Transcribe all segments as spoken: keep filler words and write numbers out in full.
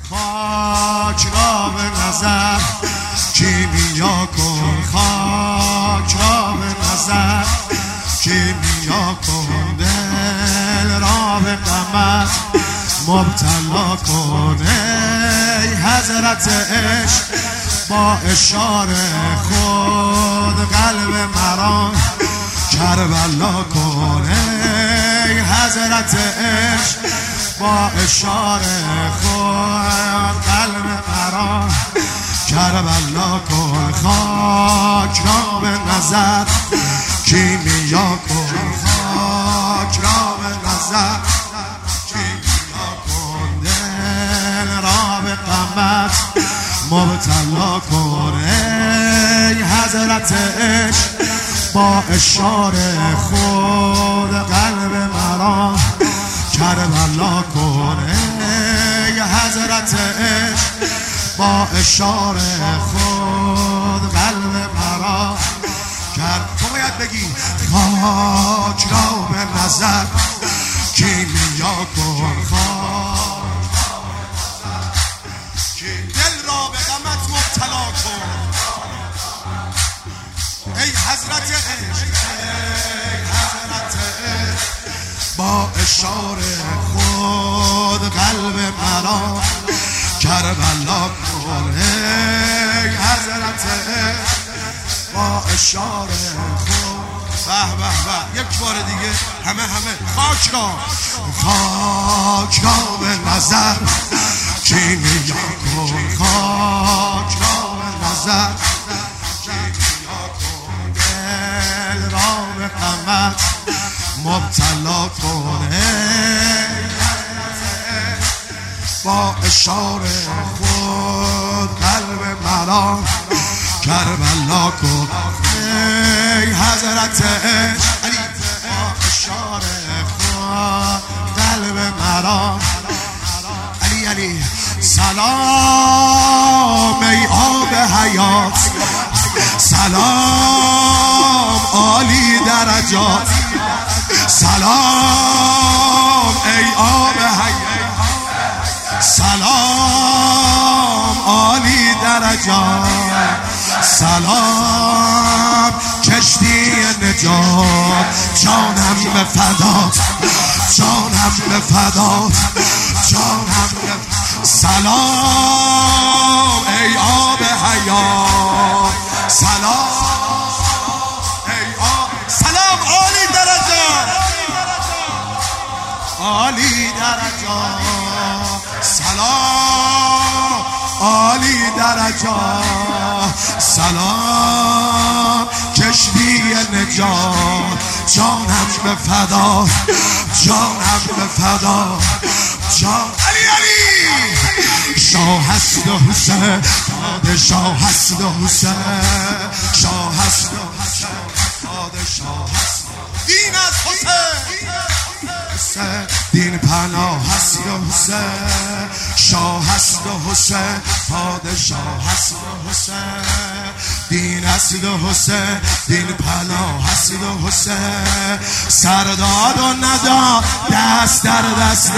خاک را به نظر کیمیا کن، خاک را به نظر کیمیا کن، دل را به غمت مبتلا کن. ای حضرت عشق با اشاره خود قلب مرا کربلا کن. ای حضرت عشق با اشاره خود قلب مرا کربلا کن. خاک را به نظر کیمیا کن، خاک را به نظر کیمیا کن، دل را به غمت مبتلا کن. ای حضرت عشق با اشاره خود قلب مرا کربلا کن. ای حضرت عشق با اشاره خود قلب مرا کرد. تو باید بگی خاک را به نظر کیمیا کن، خاک دل را به غمت مبتلا کن. ای حضرت عشق، ای حضرت عشق با اشاره خود قلب مرا کربلا کن. ای حضرت عشق با اشاره خود. به به به یک بار دیگه همه همه خاک را، خاک را به نظر کیمیا کن، خاک را به نظر کیمیا کن، دل را به غمت مبتلا کن. با اشاره خود قلب مرا کربلا کن. ای حضرت عشق با اشاره خود قلب مرا علی علی. سلام ای آب حیات، سلام عالی درجات، سلام ای آب حیات، سلام عالی درجات، سلام کشتی نجات، جانم به فدات، جانم به فدات، جانم به سلام ای آب حیات، سلام ای آب، سلام عالی درجات، عالی درجات، سلام عالی درجات، سلام کشتی نجات، جانم به فدا، جانم به فدا، جان علی علی. شاه هست و حسین، پادشاه هست و حسین، شاه هست و حسین، پادشاه هست، دین از حسین، دین پناه هست و حسین، شاه هست و حسین، پادشاه هست و حسین، دین هست و حسین، دین پناه هست و حسین، سرداد و نداد دست در دست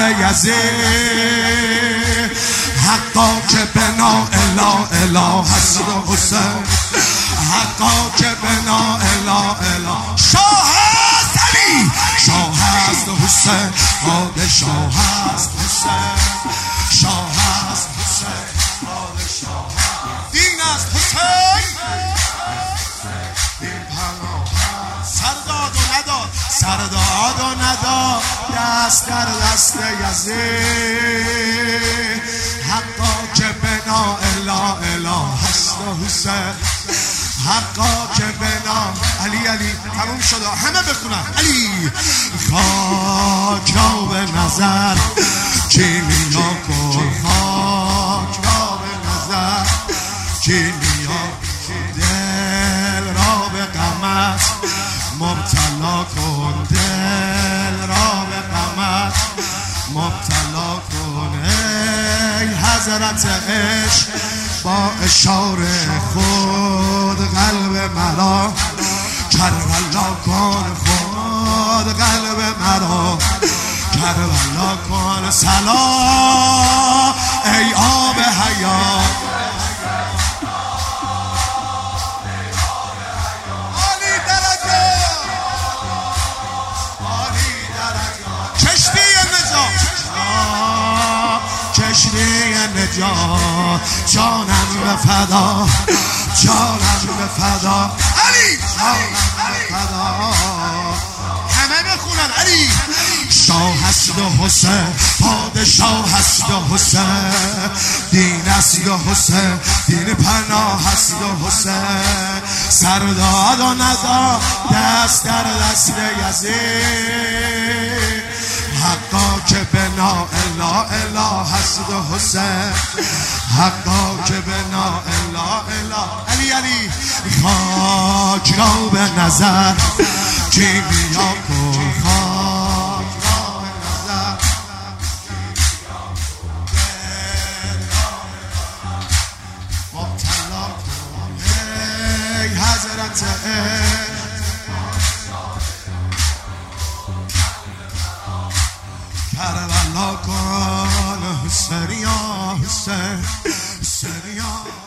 یزید، حقا که بنا اله اله هست و حسین، حقا که بنا اله اله. شاه هست علی، شاه هست حسین، پادشاه هست حسین، شاه هست حسین، پادشاه هست، دین است حسین، دین پناه هست، سرداد و نداد، سرداد و نداد دست در دست یزید، حقا که بنا اله اله هست حسین، حقا که بنا علی علی. تموم شد، همه بخونن علی. خاک را به نظر کیمیا کن، خاک را به نظر کیمیا کن، دل را به غمت مبتلا کن، دل را به غمت مبتلا کن. ای حضرت عشق با اشاره خود قلب مرا کربلا کن، خود قلب مرا کربلا کن. سلام ای آب نجات جانم به فدا جانم به فدا علی جانم به فدا همه بخونن علی شاه هست و حسین پادشاه هست و حسین دین است و حسین دین پناه هست و حسین سرداد و ندا دست در دست یزید حقا که بنا الا الا هست و حسین حقا که بنا الا الا علی علی خاک را به نظر کیمیا کن خاک را به نظر مبتلا کن ای حضرت کربلا کن حسین یا حسین حسین یا